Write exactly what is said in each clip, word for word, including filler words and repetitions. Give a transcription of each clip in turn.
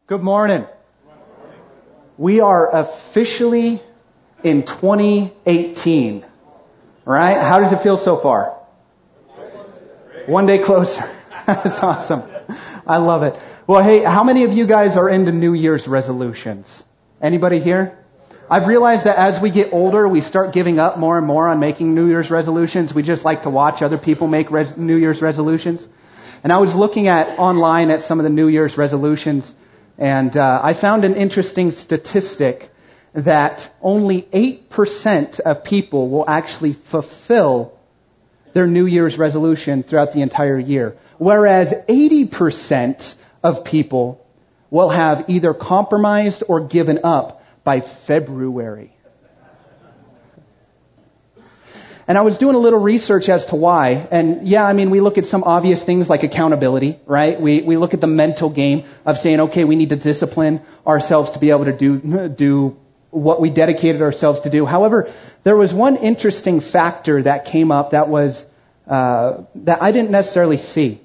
Good morning. We are officially in twenty eighteen, right? How does it feel so far? One day closer. That's awesome. I love it. Well, hey, how many of you guys are into New Year's resolutions? Anybody here? I've realized that as we get older, we start giving up more and more on making New Year's resolutions. We just like to watch other people make res- New Year's resolutions. And I was looking at online at some of the New Year's resolutions, and uh, I found an interesting statistic that only eight percent of people will actually fulfill their New Year's resolution throughout the entire year, whereas eighty percent of people will have either compromised or given up by February. And I was doing a little research as to why. And yeah, I mean, we look at some obvious things like accountability, right? We we look at the mental game of saying, okay, we need to discipline ourselves to be able to do do what we dedicated ourselves to do. However, there was one interesting factor that came up that was uh, that I didn't necessarily see.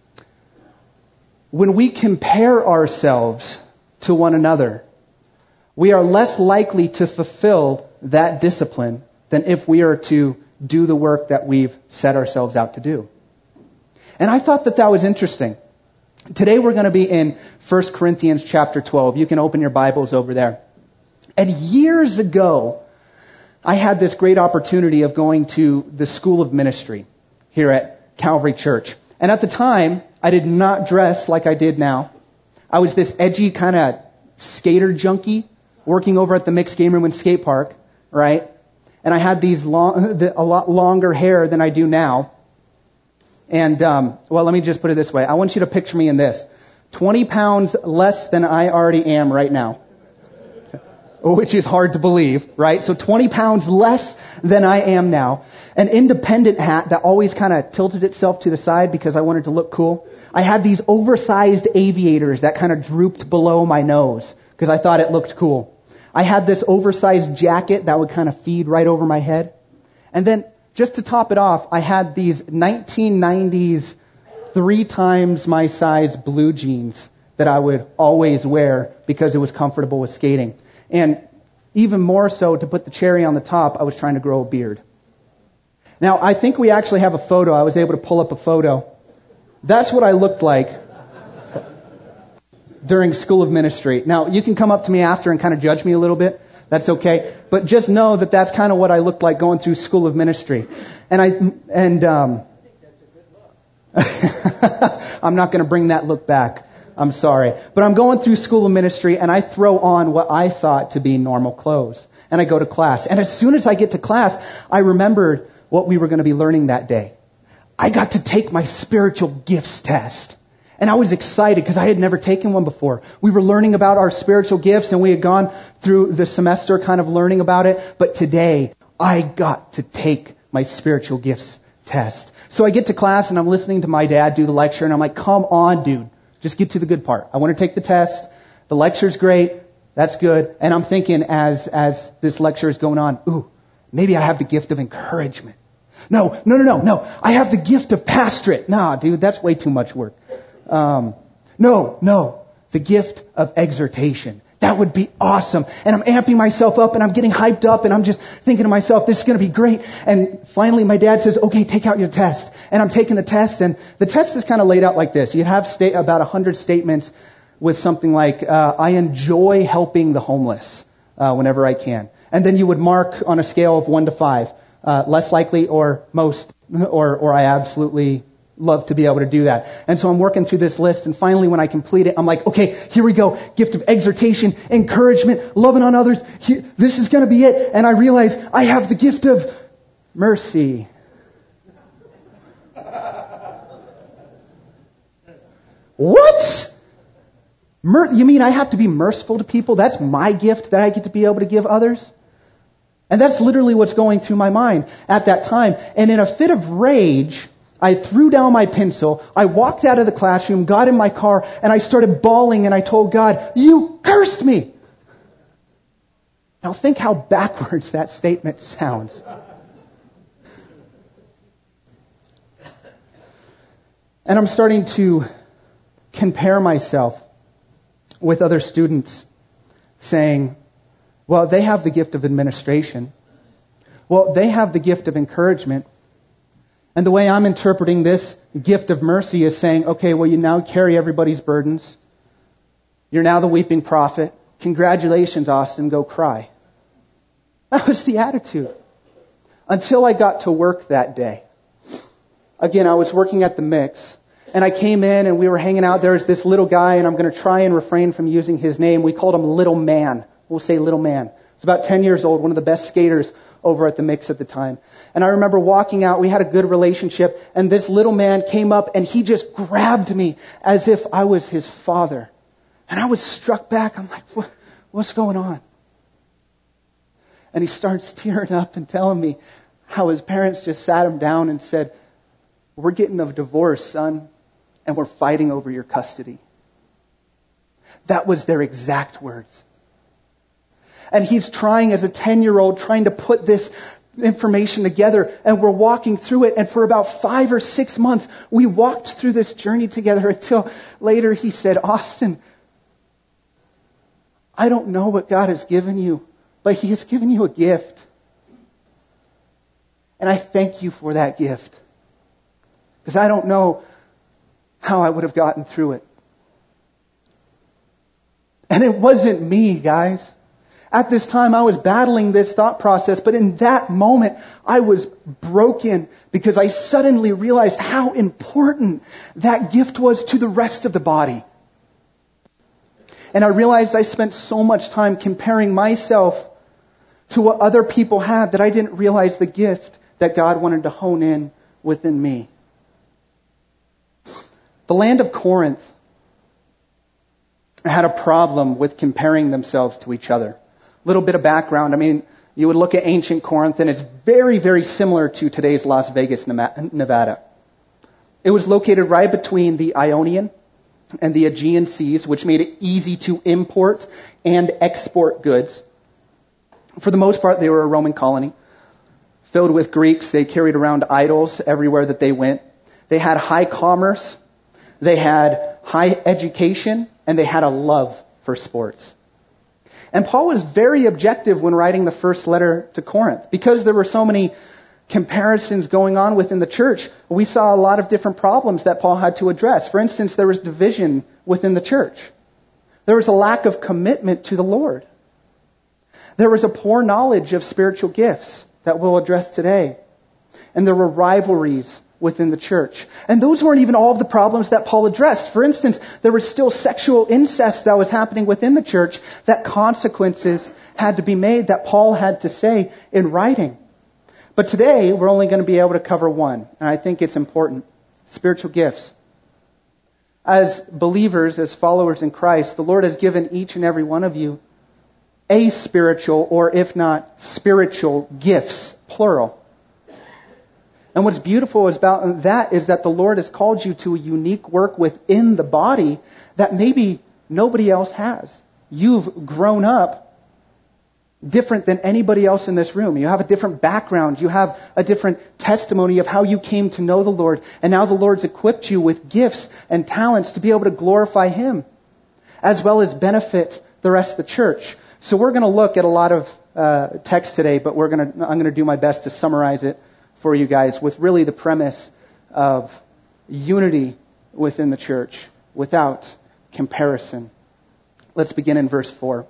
When we compare ourselves to one another, we are less likely to fulfill that discipline than if we are to do the work that we've set ourselves out to do. And I thought that that was interesting. Today we're going to be in First Corinthians chapter twelve. You can open your Bibles over there. And years ago, I had this great opportunity of going to the School of Ministry here at Calvary Church. And at the time, I did not dress like I did now. I was this edgy kind of skater junkie working over at the Mixed Game Room and Skate Park, right? And I had these long, a lot longer hair than I do now. And, um, well, let me just put it this way. I want you to picture me in this. twenty pounds less than I already am right now. Which is hard to believe, right? So twenty pounds less than I am now. An independent hat that always kind of tilted itself to the side because I wanted to look cool. I had these oversized aviators that kind of drooped below my nose because I thought it looked cool. I had this oversized jacket that would kind of feed right over my head. And then, just to top it off, I had these nineteen nineties three times my size blue jeans that I would always wear because it was comfortable with skating. And even more so, to put the cherry on the top, I was trying to grow a beard. Now, I think we actually have a photo. I was able to pull up a photo. That's what I looked like during School of Ministry. Now, you can come up to me after and kind of judge me a little bit. That's okay. But just know that that's kind of what I looked like going through School of Ministry. And I, and, um, I'm not going to bring that look back. I'm sorry. But I'm going through School of Ministry and I throw on what I thought to be normal clothes. And I go to class. And as soon as I get to class, I remembered what we were going to be learning that day. I got to take my spiritual gifts test. And I was excited because I had never taken one before. We were learning about our spiritual gifts and we had gone through the semester kind of learning about it. But today, I got to take my spiritual gifts test. So I get to class and I'm listening to my dad do the lecture and I'm like, come on, dude. Just get to the good part. I want to take the test. The lecture's great. That's good. And I'm thinking as, as this lecture is going on, ooh, maybe I have the gift of encouragement. No, no, no, no, no. I have the gift of pastorate. Nah, dude, that's way too much work. Um, no, no, the gift of exhortation. That would be awesome. And I'm amping myself up and I'm getting hyped up and I'm just thinking to myself, this is going to be great. And finally my dad says, okay, take out your test. And I'm taking the test and the test is kind of laid out like this. You have sta- about a hundred statements with something like, uh, I enjoy helping the homeless, uh, whenever I can. And then you would mark on a scale of one to five, uh, less likely or most, or, or I absolutely love to be able to do that. And so I'm working through this list and finally when I complete it, I'm like, okay, here we go. Gift of exhortation, encouragement, loving on others. Here, this is going to be it. And I realize I have the gift of mercy. What? Mer- you mean I have to be merciful to people? That's my gift that I get to be able to give others? And that's literally what's going through my mind at that time. And in a fit of rage, I threw down my pencil, I walked out of the classroom, got in my car, and I started bawling and I told God, you cursed me! Now think how backwards that statement sounds. And I'm starting to compare myself with other students saying, well, they have the gift of administration. Well, they have the gift of encouragement. And the way I'm interpreting this gift of mercy is saying, okay, well, you now carry everybody's burdens. You're now the weeping prophet. Congratulations, Austin, go cry. That was the attitude. Until I got to work that day. Again, I was working at the Mix, and I came in and we were hanging out. There was this little guy, and I'm going to try and refrain from using his name. We called him Little Man. We'll say Little Man. He's about ten years old, one of the best skaters over at the Mix at the time. And I remember walking out, we had a good relationship, and this little man came up and he just grabbed me as if I was his father. And I was struck back. I'm like, what, what's going on? And he starts tearing up and telling me how his parents just sat him down and said, we're getting a divorce, son, and we're fighting over your custody. That was their exact words. And he's trying as a ten-year-old, trying to put this information together, and we're walking through it, and for about five or six months, we walked through this journey together until later he said, Austin, I don't know what God has given you, but He has given you a gift. And I thank you for that gift. Because I don't know how I would have gotten through it. And it wasn't me, guys. At this time, I was battling this thought process, but in that moment, I was broken because I suddenly realized how important that gift was to the rest of the body. And I realized I spent so much time comparing myself to what other people had that I didn't realize the gift that God wanted to hone in within me. The land of Corinth had a problem with comparing themselves to each other. A little bit of background. I mean, you would look at ancient Corinth and it's very, very similar to today's Las Vegas, Nevada. It was located right between the Ionian and the Aegean Seas, which made it easy to import and export goods. For the most part, they were a Roman colony. Filled with Greeks, they carried around idols everywhere that they went. They had high commerce, they had high education, and they had a love for sports. And Paul was very objective when writing the first letter to Corinth. Because there were so many comparisons going on within the church, we saw a lot of different problems that Paul had to address. For instance, there was division within the church. There was a lack of commitment to the Lord. There was a poor knowledge of spiritual gifts that we'll address today. And there were rivalries within the church. And those weren't even all of the problems that Paul addressed. For instance, there was still sexual incest that was happening within the church, that consequences had to be made, that Paul had to say in writing. But today, we're only going to be able to cover one. And I think it's important. Spiritual gifts. As believers, as followers in Christ, the Lord has given each and every one of you a spiritual, or if not, spiritual gifts, plural. And what's beautiful about that is that the Lord has called you to a unique work within the body that maybe nobody else has. You've grown up different than anybody else in this room. You have a different background. You have a different testimony of how you came to know the Lord. And now the Lord's equipped you with gifts and talents to be able to glorify Him, as well as benefit the rest of the church. So we're going to look at a lot of uh, text today, but we're going to, I'm going to do my best to summarize it for you guys with really the premise of unity within the church without comparison. Let's begin in verse four.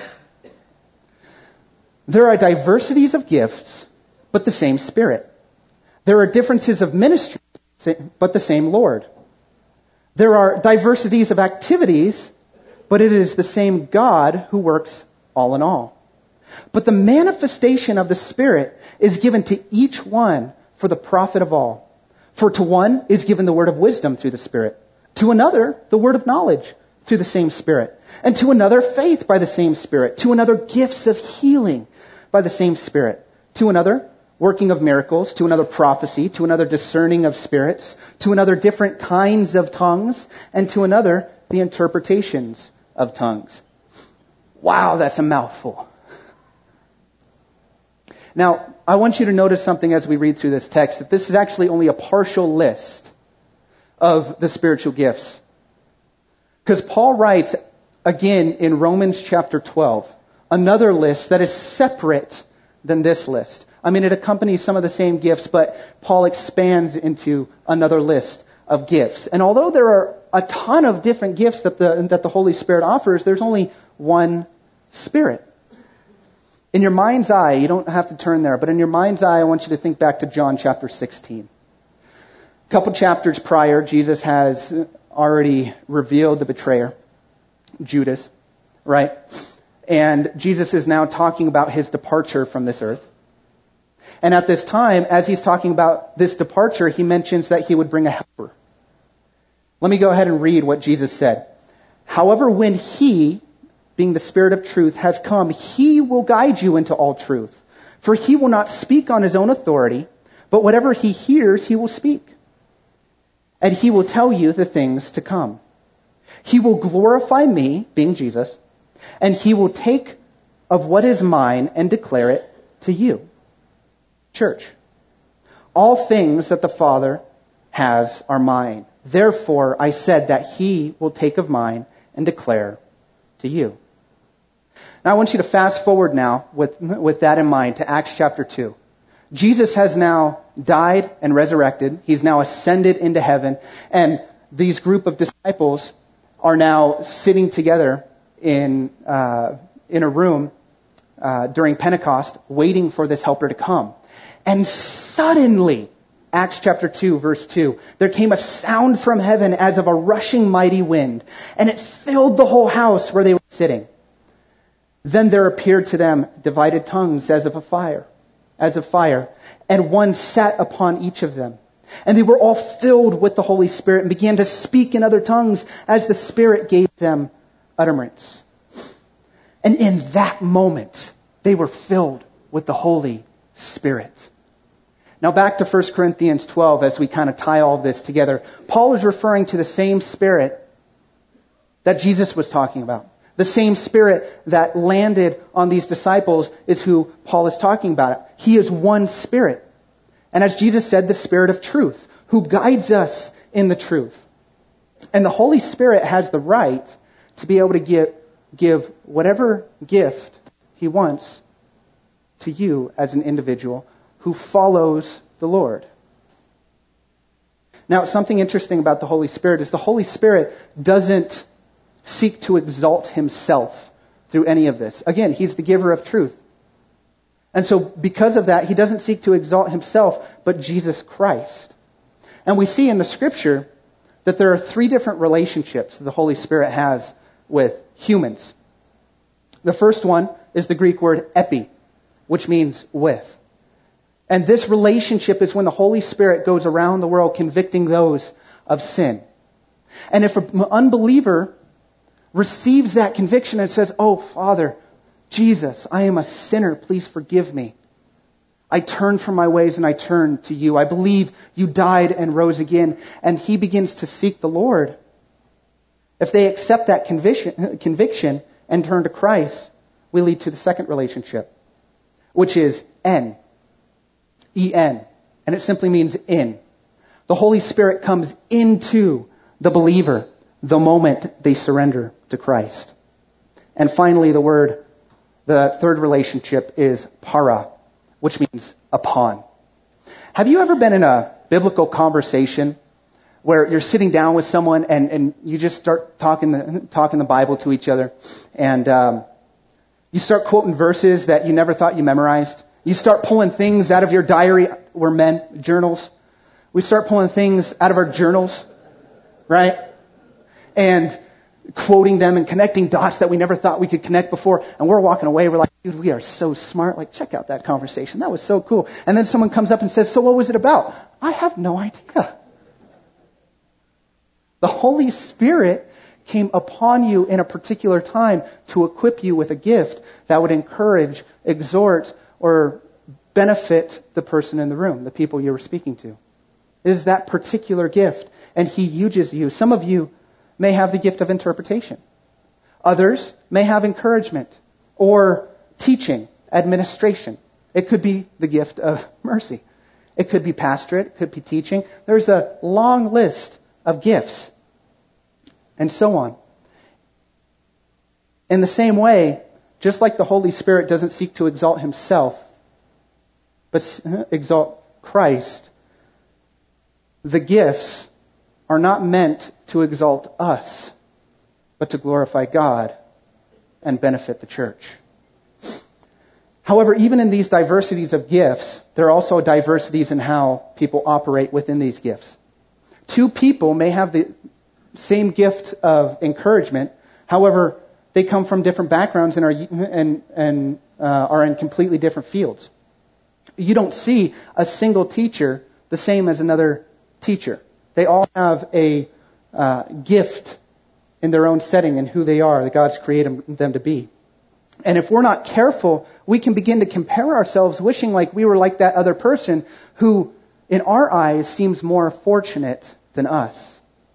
There are diversities of gifts, but the same Spirit. There are differences of ministry, but the same Lord. There are diversities of activities, but it is the same God who works all in all. But the manifestation of the Spirit is given to each one for the profit of all. For to one is given the word of wisdom through the Spirit, to another the word of knowledge through the same Spirit, and to another faith by the same Spirit, to another gifts of healing by the same Spirit, to another working of miracles, to another prophecy, to another discerning of spirits, to another different kinds of tongues, and to another the interpretations of tongues. Wow, that's a mouthful. Now, I want you to notice something as we read through this text, that this is actually only a partial list of the spiritual gifts. Because Paul writes, again in Romans chapter twelve, another list that is separate than this list. I mean, it accompanies some of the same gifts, but Paul expands into another list of gifts. And although there are a ton of different gifts that the that the Holy Spirit offers, there's only one Spirit. In your mind's eye, you don't have to turn there, but in your mind's eye, I want you to think back to John chapter sixteen. A couple chapters prior, Jesus has already revealed the betrayer, Judas, right? And Jesus is now talking about his departure from this earth. And at this time, as he's talking about this departure, he mentions that he would bring a helper. Let me go ahead and read what Jesus said. However, when he, being the Spirit of truth, has come, he will guide you into all truth. For he will not speak on his own authority, but whatever he hears, he will speak. And he will tell you the things to come. He will glorify me, being Jesus, and he will take of what is mine and declare it to you. Church, all things that the Father has are mine. Therefore, I said that he will take of mine and declare to you. Now, I want you to fast forward now with, with that in mind to Acts chapter two. Jesus has now died and resurrected. He's now ascended into heaven. And these group of disciples are now sitting together in, uh, in a room uh, during Pentecost, waiting for this helper to come. And suddenly, Acts chapter two, verse two, there came a sound from heaven as of a rushing mighty wind, and it filled the whole house where they were sitting. Then there appeared to them divided tongues as of a fire, as of fire, and one sat upon each of them. And they were all filled with the Holy Spirit and began to speak in other tongues as the Spirit gave them utterance. And in that moment, they were filled with the Holy Spirit. Now back to First Corinthians twelve as we kind of tie all this together. Paul is referring to the same Spirit that Jesus was talking about. The same Spirit that landed on these disciples is who Paul is talking about. He is one Spirit. And as Jesus said, the Spirit of truth, who guides us in the truth. And the Holy Spirit has the right to be able to give, give whatever gift he wants to you as an individual who follows the Lord. Now, something interesting about the Holy Spirit is the Holy Spirit doesn't seek to exalt himself through any of this. Again, he's the giver of truth. And so because of that, he doesn't seek to exalt himself, but Jesus Christ. And we see in the scripture that there are three different relationships the Holy Spirit has with humans. The first one is the Greek word epi, which means with. And this relationship is when the Holy Spirit goes around the world convicting those of sin. And if an unbeliever receives that conviction and says, "Oh, Father, Jesus, I am a sinner. Please forgive me. I turn from my ways and I turn to you. I believe you died and rose again." And he begins to seek the Lord. If they accept that conviction, conviction and turn to Christ, we lead to the second relationship, which is en. E N. And it simply means in. The Holy Spirit comes into the believer the moment they surrender to Christ. And finally, the word, the third relationship is para, which means upon. Have you ever been in a biblical conversation where you're sitting down with someone and, and you just start talking the, talking the Bible to each other, and um, you start quoting verses that you never thought you memorized? You start pulling things out of your diary. We're men, journals. We start pulling things out of our journals, right? And quoting them and connecting dots that we never thought we could connect before. And we're walking away. We're like, dude, we are so smart. Like, check out that conversation. That was so cool. And then someone comes up and says, "So what was it about?" I have no idea. The Holy Spirit came upon you in a particular time to equip you with a gift that would encourage, exhort, or benefit the person in the room, the people you were speaking to. It is that particular gift, and he uses you. Some of you may have the gift of interpretation. Others may have encouragement or teaching, administration. It could be the gift of mercy. It could be pastorate. It could be teaching. There's a long list of gifts, and so on. In the same way, just like the Holy Spirit doesn't seek to exalt himself, but exalt Christ, the gifts are not meant to exalt us, but to glorify God and benefit the church. However, even in these diversities of gifts, there are also diversities in how people operate within these gifts. Two people may have the same gift of encouragement. However, they come from different backgrounds and are and and uh, are in completely different fields. You don't see a single teacher the same as another teacher. They all have a uh, gift in their own setting and who they are, that God's created them to be. And if we're not careful, we can begin to compare ourselves, wishing like we were like that other person who, in our eyes, seems more fortunate than us.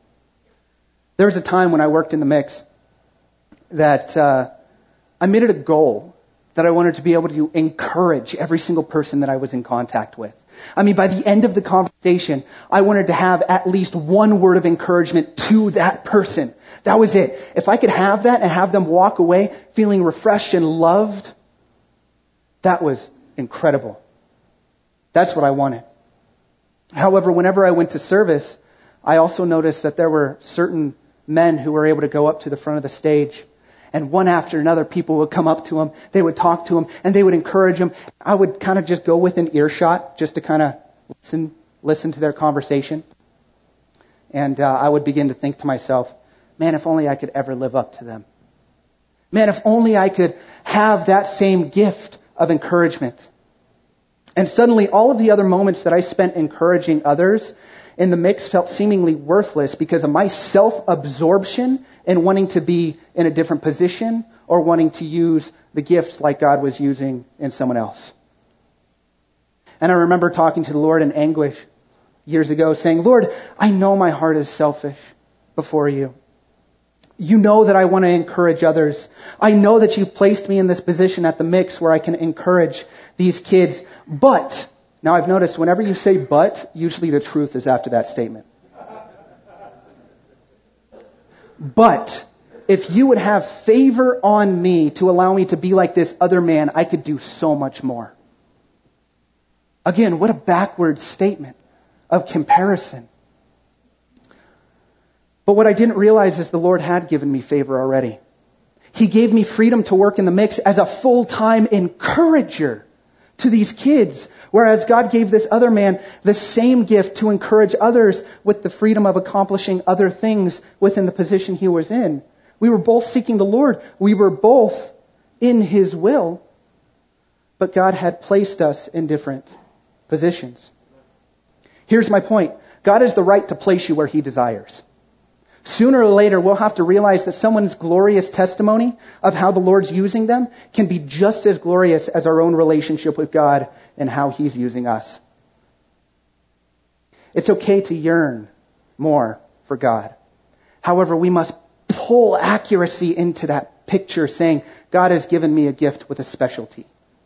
There was a time when I worked in the mix that uh, I made it a goal that I wanted to be able to encourage every single person that I was in contact with. I mean, by the end of the conversation, I wanted to have at least one word of encouragement to that person. That was it. If I could have that and have them walk away feeling refreshed and loved, that was incredible. That's what I wanted. However, whenever I went to service, I also noticed that there were certain men who were able to go up to the front of the stage, and one after another, people would come up to him, they would talk to him, and they would encourage him. I would kind of just go within earshot just to kind of listen, listen to their conversation. And uh, I would begin to think to myself, man, if only I could ever live up to them. Man, if only I could have that same gift of encouragement. And suddenly, all of the other moments that I spent encouraging others in the mix felt seemingly worthless because of my self-absorption and wanting to be in a different position or wanting to use the gift like God was using in someone else. And I remember talking to the Lord in anguish years ago, saying, Lord, I know my heart is selfish before you. You know that I want to encourage others. I know that you've placed me in this position at the mix where I can encourage these kids. But, now I've noticed whenever you say but, usually the truth is after that statement. But, if you would have favor on me to allow me to be like this other man, I could do so much more. Again, what a backward statement of comparison. But what I didn't realize is the Lord had given me favor already. He gave me freedom to work in the mix as a full-time encourager to these kids, whereas God gave this other man the same gift to encourage others with the freedom of accomplishing other things within the position he was in. We were both seeking the Lord. We were both in His will, but God had placed us in different positions. Here's my point. God has the right to place you where He desires. Sooner or later, we'll have to realize that someone's glorious testimony of how the Lord's using them can be just as glorious as our own relationship with God and how He's using us. It's okay to yearn more for God. However, we must pull accuracy into that picture, saying, God has given me a gift with a specialty.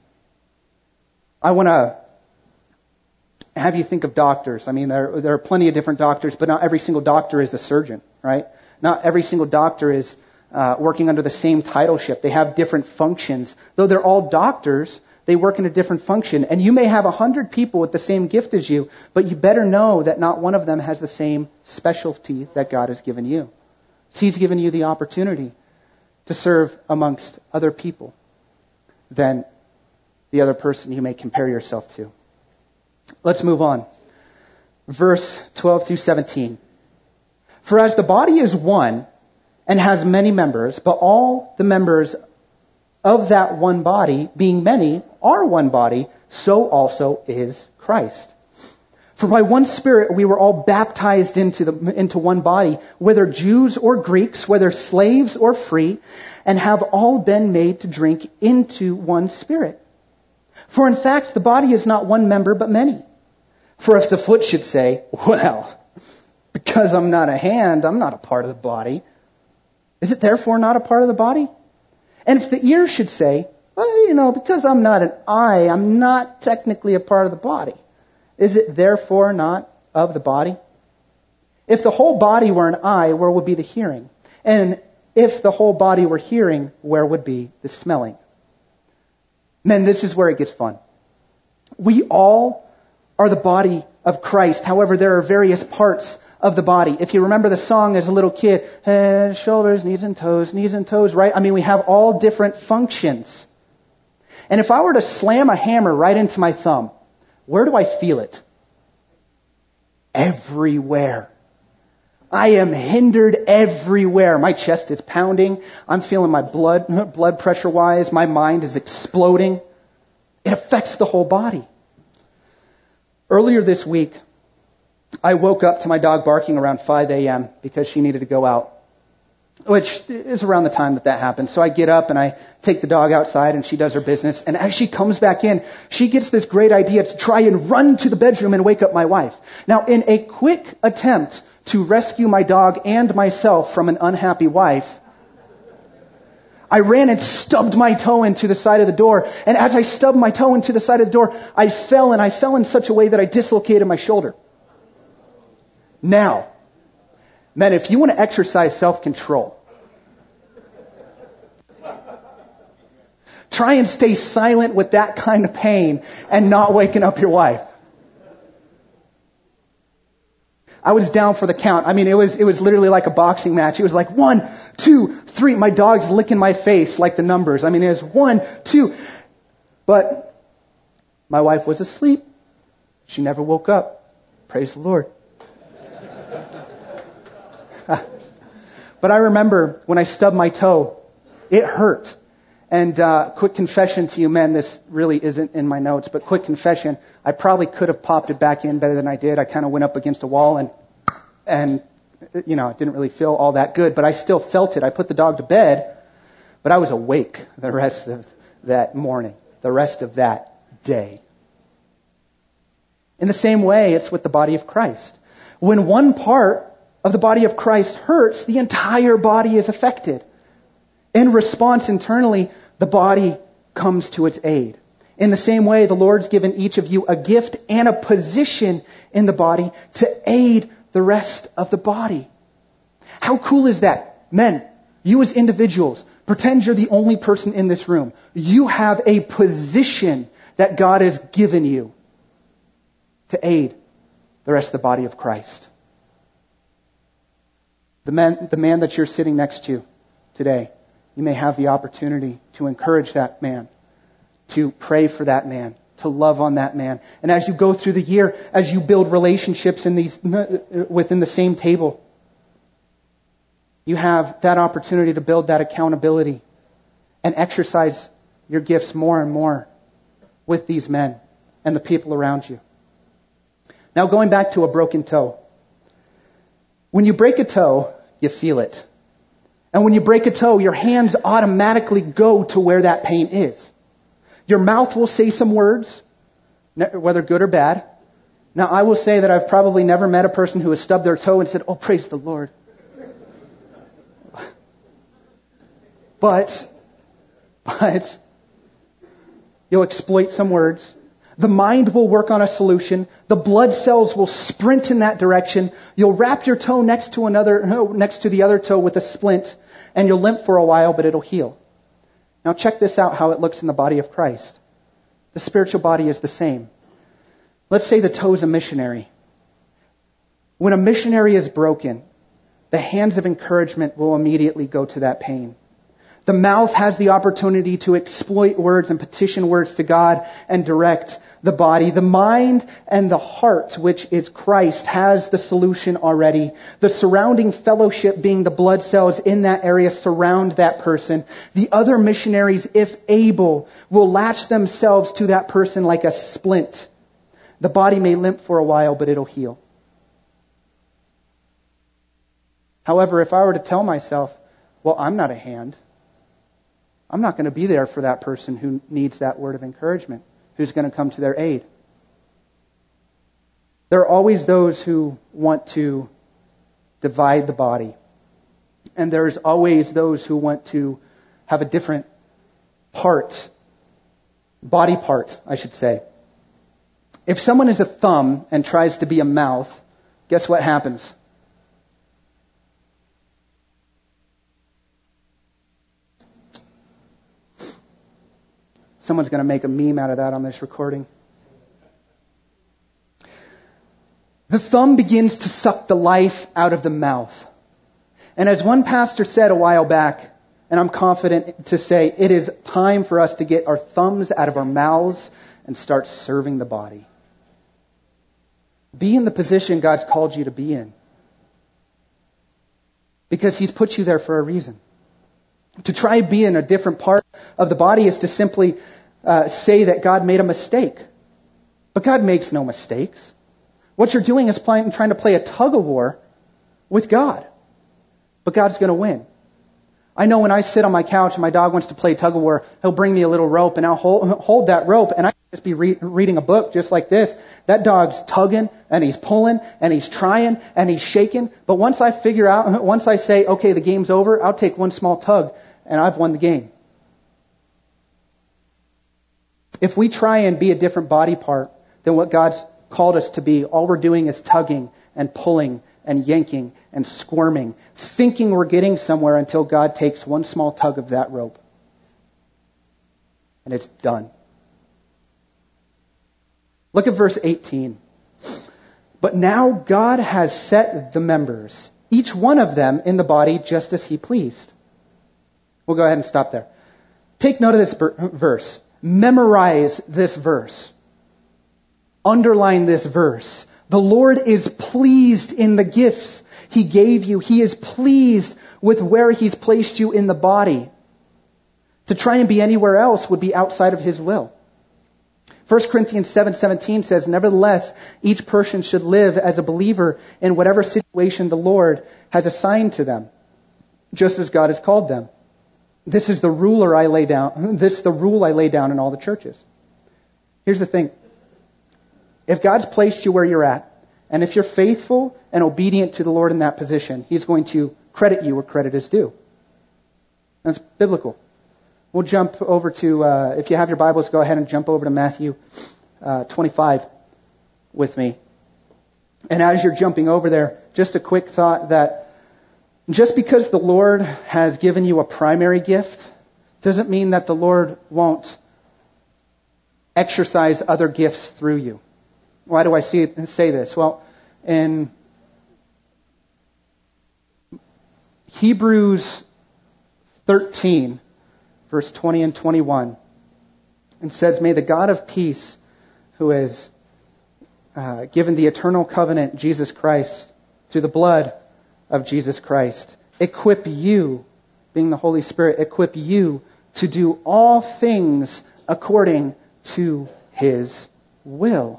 I want to have you think of doctors. I mean, there, there are plenty of different doctors, but not every single doctor is a surgeon, right? Not every single doctor is uh, working under the same titleship. They have different functions. Though they're all doctors, they work in a different function. And you may have a hundred people with the same gift as you, but you better know that not one of them has the same specialty that God has given you. So He's given you the opportunity to serve amongst other people than the other person you may compare yourself to. Let's move on. Verse twelve through seventeen. For as the body is one and has many members, but all the members of that one body, being many, are one body, so also is Christ. For by one Spirit we were all baptized into the into one body, whether Jews or Greeks, whether slaves or free, and have all been made to drink into one Spirit. For in fact, the body is not one member, but many. For if the foot should say, well, because I'm not a hand, I'm not a part of the body, is it therefore not a part of the body? And if the ear should say, well, you know, because I'm not an eye, I'm not technically a part of the body, is it therefore not of the body? If the whole body were an eye, where would be the hearing? And If the whole body were hearing, where would be the smelling? Men, this is where it gets fun. We all are the body of Christ. However, there are various parts of the body. If you remember the song as a little kid, head, shoulders, knees and toes, knees and toes, right? I mean, we have all different functions. And if I were to slam a hammer right into my thumb, where do I feel it? Everywhere. I am hindered everywhere. My chest is pounding. I'm feeling my blood, blood pressure wise. My mind is exploding. It affects the whole body. Earlier this week, I woke up to my dog barking around five a.m. because she needed to go out, which is around the time that that happens. So I get up and I take the dog outside and she does her business. And as she comes back in, she gets this great idea to try and run to the bedroom and wake up my wife. Now, in a quick attempt to rescue my dog and myself from an unhappy wife, I ran and stubbed my toe into the side of the door. And as I stubbed my toe into the side of the door, I fell, and I fell in such a way that I dislocated my shoulder. Now, men, if you want to exercise self-control, try and stay silent with that kind of pain and not waking up your wife. I was down for the count. I mean, it was, it was literally like a boxing match. It was like one, two, three. My dog's licking my face like the numbers. I mean, it was one, two. But my wife was asleep. She never woke up. Praise the Lord. But I remember when I stubbed my toe, it hurt. And uh, quick confession to you men, this really isn't in my notes, but quick confession, I probably could have popped it back in better than I did. I kind of went up against a wall and, and you know, it didn't really feel all that good, but I still felt it. I put the dog to bed, but I was awake the rest of that morning, the rest of that day. In the same way, it's with the body of Christ. When one part of the body of Christ hurts, the entire body is affected. In response internally, the body comes to its aid. In the same way, the Lord's given each of you a gift and a position in the body to aid the rest of the body. How cool is that? Men, you as individuals, pretend you're the only person in this room. You have a position that God has given you to aid the rest of the body of Christ. The man, the man that you're sitting next to today, you may have the opportunity to encourage that man, to pray for that man, to love on that man. And as you go through the year, as you build relationships in these within the same table, you have that opportunity to build that accountability and exercise your gifts more and more with these men and the people around you. Now, going back to a broken toe. When you break a toe, you feel it. And when you break a toe, your hands automatically go to where that pain is. Your mouth will say some words, whether good or bad. Now, I will say that I've probably never met a person who has stubbed their toe and said, "Oh, praise the Lord." But, but, you'll exploit some words. The mind will work on a solution. The blood cells will sprint in that direction. You'll wrap your toe next to another, next to the other toe with a splint, and you'll limp for a while, but it'll heal. Now check this out, how it looks in the body of Christ. The spiritual body is the same. Let's say the toe's a missionary. When a missionary is broken, the hands of encouragement will immediately go to that pain. The mouth has the opportunity to exploit words and petition words to God and direct the body. The mind and the heart, which is Christ, has the solution already. The surrounding fellowship, being the blood cells in that area, surround that person. The other missionaries, if able, will latch themselves to that person like a splint. The body may limp for a while, but it'll heal. However, if I were to tell myself, well, I'm not a hand, I'm not going to be there for that person who needs that word of encouragement, who's going to come to their aid. There are always those who want to divide the body. And there's always those who want to have a different part, body part, I should say. If someone is a thumb and tries to be a mouth, guess what happens? Someone's going to make a meme out of that on this recording. The thumb begins to suck the life out of the mouth. And as one pastor said a while back, and I'm confident to say, it is time for us to get our thumbs out of our mouths and start serving the body. Be in the position God's called you to be in. Because He's put you there for a reason. To try to be in a different part of the body is to simply uh, say that God made a mistake. But God makes no mistakes. What you're doing is playing, trying to play a tug of war with God. But God's going to win. I know when I sit on my couch and my dog wants to play tug of war, he'll bring me a little rope and I'll hold, hold that rope and I can just be re- reading a book just like this. That dog's tugging and he's pulling and he's trying and he's shaking. But once I figure out, once I say, okay, the game's over, I'll take one small tug and I've won the game. If we try and be a different body part than what God's called us to be, all we're doing is tugging and pulling and yanking and squirming, thinking we're getting somewhere until God takes one small tug of that rope. And it's done. Look at verse eighteen. But now God has set the members, each one of them in the body just as He pleased. We'll go ahead and stop there. Take note of this verse. Memorize this verse. Underline this verse. The Lord is pleased in the gifts He gave you. He is pleased with where He's placed you in the body. To try and be anywhere else would be outside of His will. First Corinthians seven seventeen says, nevertheless, each person should live as a believer in whatever situation the Lord has assigned to them, just as God has called them. This is the ruler I lay down. This is the rule I lay down in all the churches. Here's the thing. If God's placed you where you're at, and if you're faithful and obedient to the Lord in that position, He's going to credit you where credit is due. That's biblical. We'll jump over to, uh, if you have your Bibles, go ahead and jump over to Matthew uh, twenty-five with me. And as you're jumping over there, just a quick thought that just because the Lord has given you a primary gift doesn't mean that the Lord won't exercise other gifts through you. Why do I see it, say this? Well, in Hebrews thirteen, verse twenty and twenty-one, it says, may the God of peace, who has uh, given the eternal covenant, Jesus Christ, through the blood of Jesus Christ, equip you, being the Holy Spirit, equip you to do all things according to His will.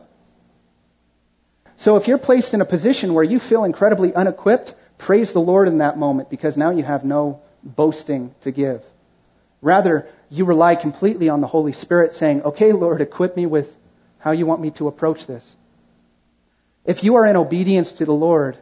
So if you're placed in a position where you feel incredibly unequipped, praise the Lord in that moment, because now you have no boasting to give. Rather, you rely completely on the Holy Spirit saying, okay, Lord, equip me with how you want me to approach this. If you are in obedience to the Lord,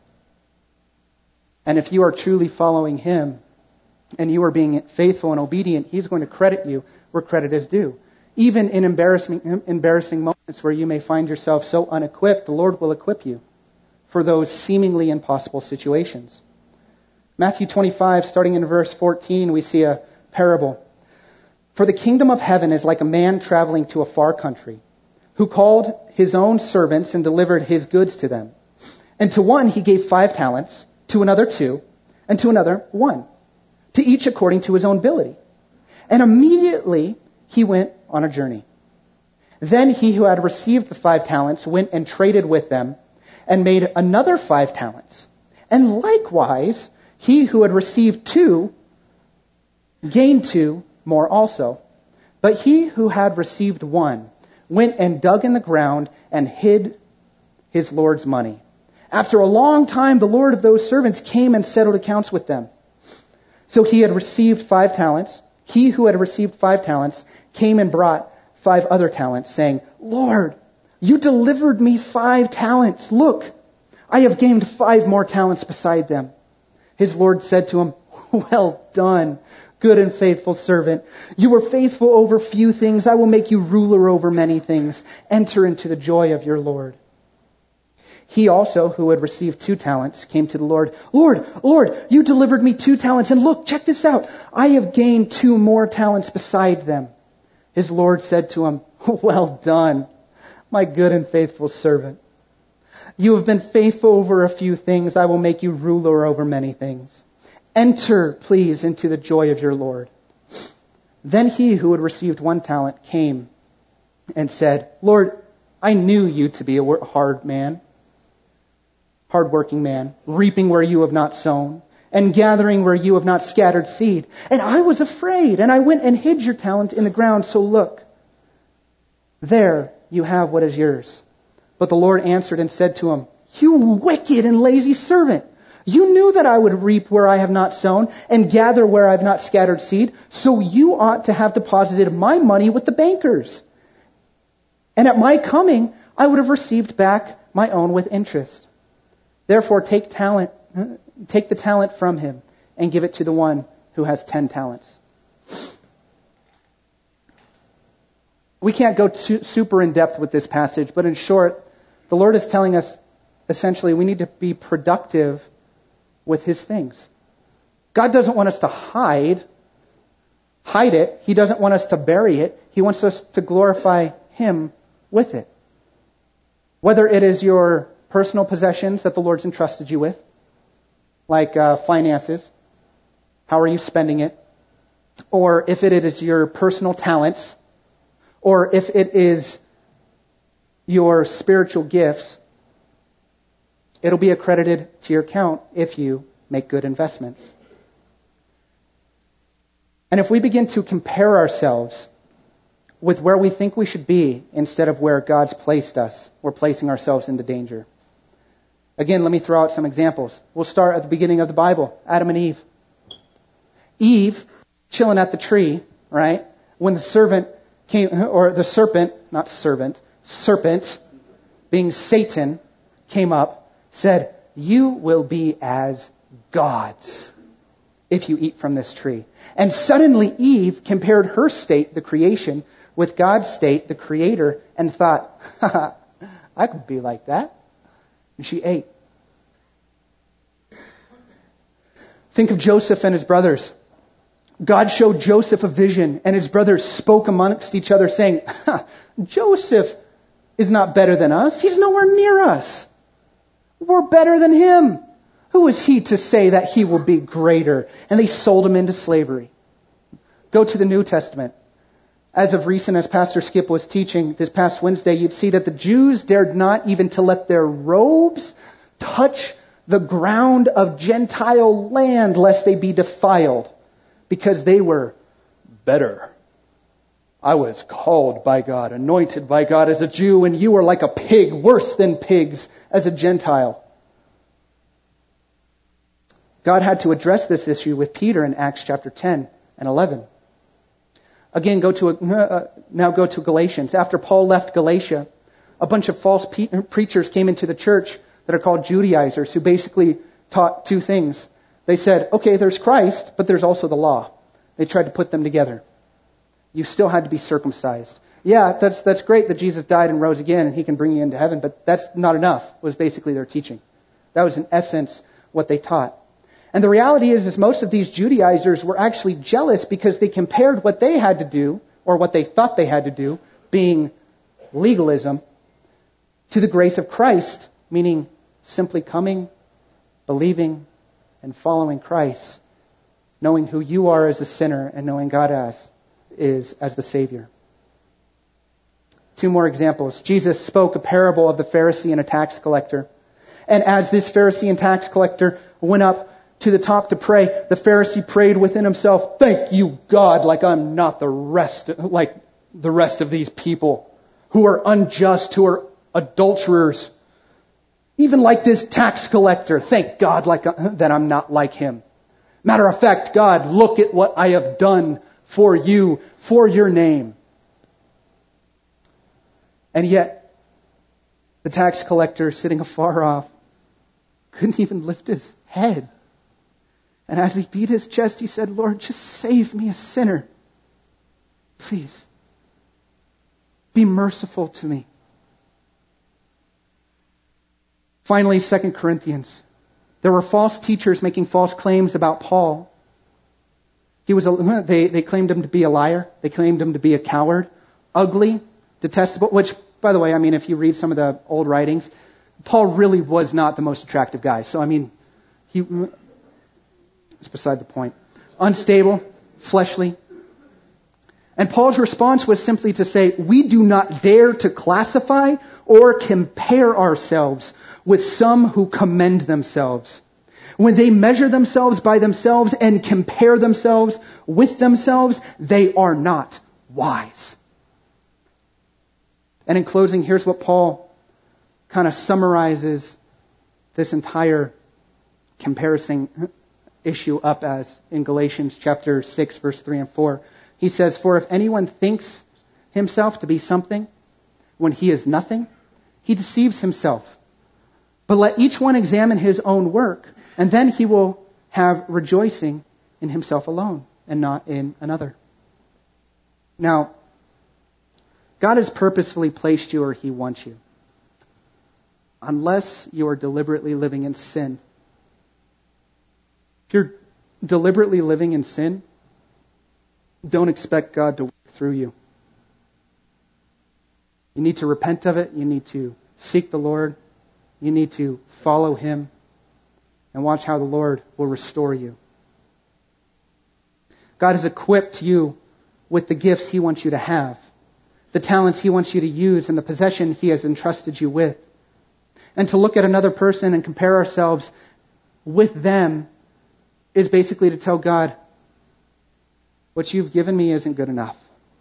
and if you are truly following Him, and you are being faithful and obedient, He's going to credit you where credit is due. Even in embarrassing, embarrassing moments where you may find yourself so unequipped, the Lord will equip you for those seemingly impossible situations. Matthew twenty-five, starting in verse fourteen, we see a parable. For the kingdom of heaven is like a man traveling to a far country, who called his own servants and delivered his goods to them. And to one he gave five talents, to another two, and to another one, to each according to his own ability. And immediately he went on a journey. Then he who had received the five talents went and traded with them and made another five talents. And likewise, he who had received two gained two more also. But he who had received one went and dug in the ground and hid his Lord's money. After a long time, the Lord of those servants came and settled accounts with them. So he had received five talents. He who had received five talents came and brought five other talents, saying, Lord, you delivered me five talents. Look, I have gained five more talents beside them. His Lord said to him, well done, good and faithful servant. You were faithful over few things. I will make you ruler over many things. Enter into the joy of your Lord. He also, who had received two talents, came to the Lord. Lord, Lord, you delivered me two talents. And look, check this out. I have gained two more talents beside them. His Lord said to him, "Well done, my good and faithful servant. You have been faithful over a few things. I will make you ruler over many things. Enter, please, into the joy of your Lord." Then he who had received one talent came and said, "Lord, I knew you to be a hard man, hard-working man, reaping where you have not sown, and gathering where you have not scattered seed. And I was afraid, and I went and hid your talent in the ground. So look, there you have what is yours." But the Lord answered and said to him, "You wicked and lazy servant, you knew that I would reap where I have not sown and gather where I have not scattered seed. So you ought to have deposited my money with the bankers. And at my coming, I would have received back my own with interest. Therefore, take talent, take the talent from him and give it to the one who has ten talents." We can't go too, super in depth with this passage, but in short, the Lord is telling us essentially we need to be productive with His things. God doesn't want us to hide, hide it. He doesn't want us to bury it. He wants us to glorify Him with it. Whether it is your personal possessions that the Lord's entrusted you with, like uh, finances, how are you spending it? Or if it is your personal talents, or if it is your spiritual gifts, it'll be accredited to your account if you make good investments. And if we begin to compare ourselves with where we think we should be instead of where God's placed us, we're placing ourselves into danger. Again, let me throw out some examples. We'll start at the beginning of the Bible, Adam and Eve. Eve, chilling at the tree, right? When the servant came, or the serpent, not servant, serpent, being Satan, came up, said, "You will be as gods if you eat from this tree." And suddenly Eve compared her state, the creation, with God's state, the creator, and thought, "Haha, I could be like that." And she ate. Think of Joseph and his brothers. God showed Joseph a vision, and his brothers spoke amongst each other, saying, "Joseph is not better than us. He's nowhere near us. We're better than him. Who is he to say that he will be greater?" And they sold him into slavery. Go to the New Testament. As of recent, as Pastor Skip was teaching this past Wednesday, you'd see that the Jews dared not even to let their robes touch the ground of Gentile land lest they be defiled, because they were better. I was called by God, anointed by God as a Jew, and you are like a pig, worse than pigs, as a Gentile. God had to address this issue with Peter in Acts chapter ten and eleven. Again, go to a, uh, now go to Galatians. After Paul left Galatia, a bunch of false pe- preachers came into the church that are called Judaizers, who basically taught two things. They said, okay, there's Christ, but there's also the law. They tried to put them together. You still had to be circumcised. Yeah, that's that's great that Jesus died and rose again and He can bring you into heaven, but that's not enough, was basically their teaching. That was in essence what they taught. And the reality is, is most of these Judaizers were actually jealous because they compared what they had to do, or what they thought they had to do, being legalism, to the grace of Christ, meaning simply coming, believing, and following Christ, knowing who you are as a sinner and knowing God as is as the Savior. Two more examples. Jesus spoke a parable of the Pharisee and a tax collector. And as this Pharisee and tax collector went up to the top to pray, the Pharisee prayed within himself, "Thank you, God, like I'm not the rest, like the rest of these people who are unjust, who are adulterers. Even like this tax collector, thank God like that I'm not like him. Matter of fact, God, look at what I have done for you, for your name." And yet, the tax collector, sitting afar off, couldn't even lift his head. And as he beat his chest, he said, "Lord, just save me, a sinner. Please, be merciful to me." Finally, Second Corinthians. There were false teachers making false claims about Paul. He was a, they, they claimed him to be a liar. They claimed him to be a coward, ugly, detestable, which, by the way, I mean, if you read some of the old writings, Paul really was not the most attractive guy. So, I mean, he, it's beside the point. Unstable, fleshly. And Paul's response was simply to say, we do not dare to classify or compare ourselves with some who commend themselves. When they measure themselves by themselves and compare themselves with themselves, they are not wise. And in closing, here's what Paul kind of summarizes this entire comparison issue up as in Galatians chapter six, verse three and four. He says, for if anyone thinks himself to be something when he is nothing, he deceives himself. But let each one examine his own work, and then he will have rejoicing in himself alone and not in another. Now, God has purposefully placed you where He wants you. Unless you are deliberately living in sin. If you're deliberately living in sin, don't expect God to work through you. You need to repent of it. You need to seek the Lord. You need to follow Him and watch how the Lord will restore you. God has equipped you with the gifts He wants you to have, the talents He wants you to use, and the possession He has entrusted you with. And to look at another person and compare ourselves with them is basically to tell God, what you've given me isn't good enough.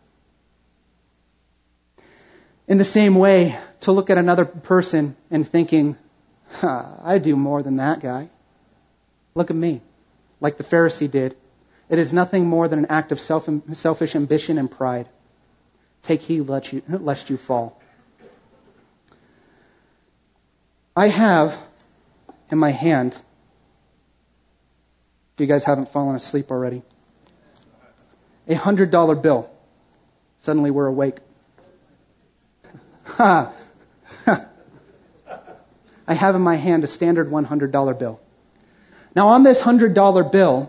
In the same way, to look at another person and thinking, huh, I do more than that guy. Look at me, like the Pharisee did. It is nothing more than an act of self, selfish ambition and pride. Take heed lest you, lest you fall. I have in my hand, if you guys haven't fallen asleep already, a hundred dollar bill. Suddenly we're awake. Ha! I have in my hand a standard one hundred dollar bill. Now on this one hundred dollar bill,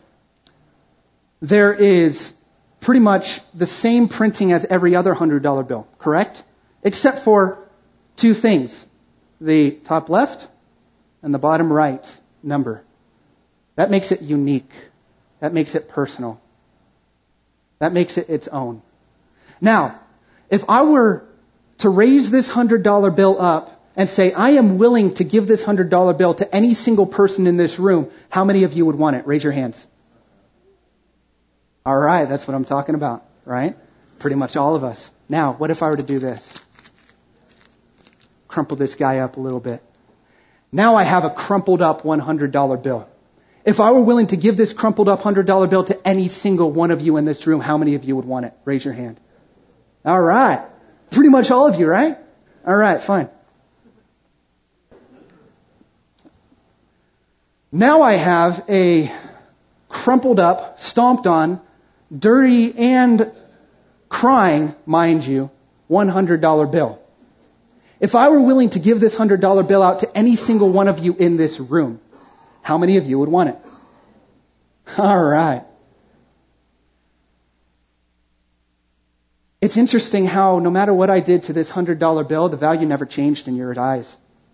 there is pretty much the same printing as every other one hundred dollar bill, correct? Except for two things. The top left and the bottom right number. That makes it unique. That makes it personal. That makes it its own. Now, if I were to raise this one hundred dollar bill up and say, I am willing to give this one hundred dollar bill to any single person in this room, how many of you would want it? Raise your hands. All right, that's what I'm talking about, right? Pretty much all of us. Now, what if I were to do this? Crumple this guy up a little bit. Now I have a crumpled up one hundred dollar bill. If I were willing to give this crumpled up one hundred dollar bill to any single one of you in this room, how many of you would want it? Raise your hand. All right. Pretty much all of you, right? All right, fine. Now I have a crumpled up, stomped on, dirty and crying, mind you, one hundred dollar bill. If I were willing to give this one hundred dollar bill out to any single one of you in this room, how many of you would want it? All right. It's interesting how no matter what I did to this one hundred dollar bill, the value never changed in your eyes.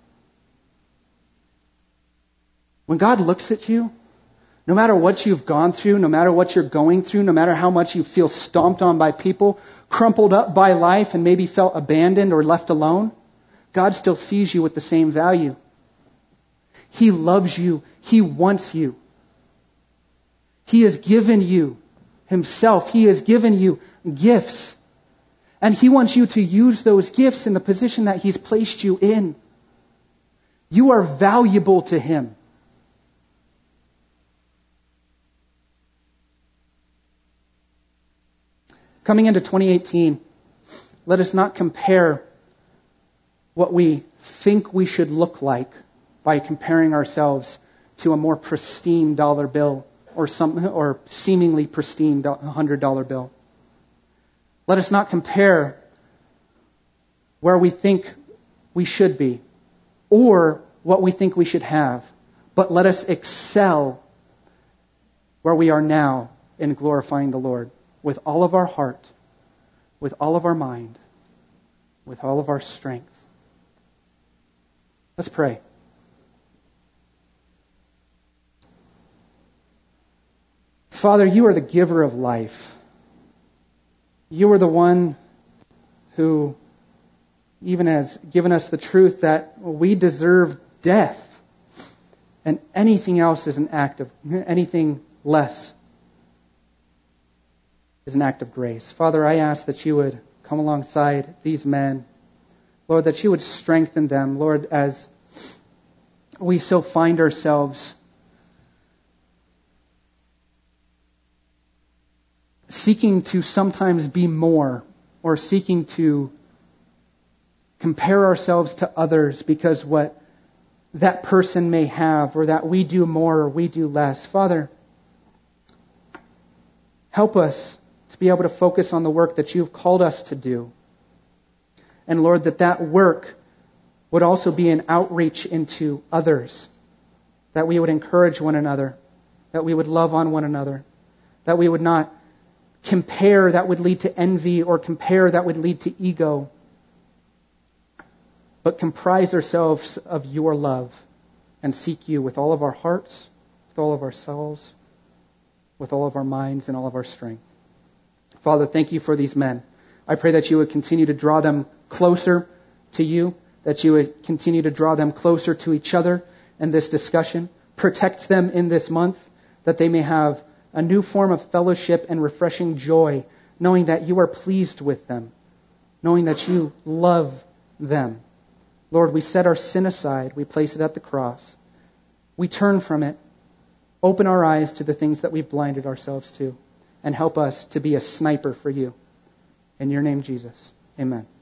When God looks at you, no matter what you've gone through, no matter what you're going through, no matter how much you feel stomped on by people, crumpled up by life and maybe felt abandoned or left alone, God still sees you with the same value. He loves you. He wants you. He has given you Himself. He has given you gifts. And He wants you to use those gifts in the position that He's placed you in. You are valuable to Him. Coming into twenty eighteen, let us not compare what we think we should look like by comparing ourselves to a more pristine dollar bill or some or seemingly pristine one hundred dollar bill. Let us not compare where we think we should be or what we think we should have, but let us excel where we are now in glorifying the Lord with all of our heart, with all of our mind, with all of our strength. Let's pray. Father, you are the giver of life. You are the one who even has given us the truth that we deserve death. And anything else is an act of, anything less is an act of grace. Father, I ask that you would come alongside these men. Lord, that you would strengthen them. Lord, as we so find ourselves seeking to sometimes be more, or seeking to compare ourselves to others because what that person may have, or that we do more or we do less. Father, help us to be able to focus on the work that you've called us to do. And Lord, that that work would also be an outreach into others, that we would encourage one another, that we would love on one another, that we would not compare that would lead to envy, or compare that would lead to ego, but comprise ourselves of your love and seek you with all of our hearts, with all of our souls, with all of our minds and all of our strength. Father, thank you for these men. I pray that you would continue to draw them closer to you, that you would continue to draw them closer to each other in this discussion. Protect them in this month, that they may have a new form of fellowship and refreshing joy, knowing that you are pleased with them, knowing that you love them. Lord, we set our sin aside. We place it at the cross. We turn from it. Open our eyes to the things that we've blinded ourselves to, and help us to be a sniper for you. In your name, Jesus. Amen.